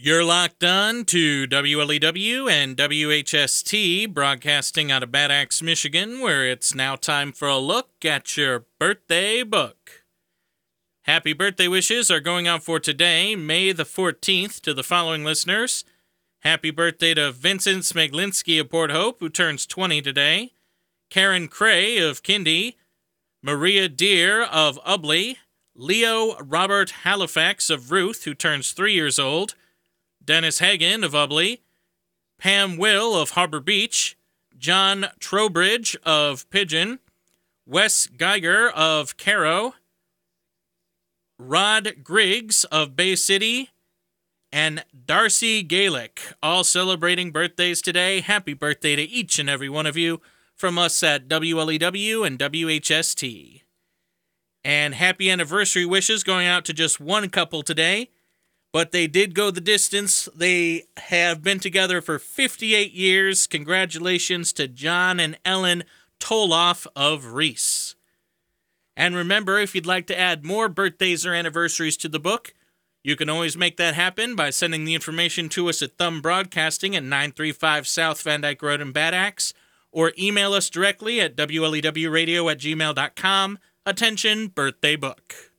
You're locked on to WLEW and WHST, broadcasting out of Bad Axe, Michigan, where it's now time for a look at your birthday book. Happy birthday wishes are going out for today, May the 14th, to the following listeners. Happy birthday to Vincent Smeglinski of Port Hope, who turns 20 today. Karen Cray of Kindy. Maria Deere of Ubley. Leo Robert Halifax of Ruth, who turns 3 years old. Dennis Hagan of Ubley, Pam Will of Harbor Beach, John Trowbridge of Pigeon, Wes Geiger of Caro, Rod Griggs of Bay City, and Darcy Gaelic, all celebrating birthdays today. Happy birthday to each and every one of you from us at WLEW and WHST. And happy anniversary wishes going out to just one couple today. But they did go the distance. They have been together for 58 years. Congratulations to John and Ellen Toloff of Reese. And remember, if you'd like to add more birthdays or anniversaries to the book, you can always make that happen by sending the information to us at Thumb Broadcasting at 935 South Van Dyke Road in Bad Axe, or email us directly at wlewradio@gmail.com. Attention, birthday book.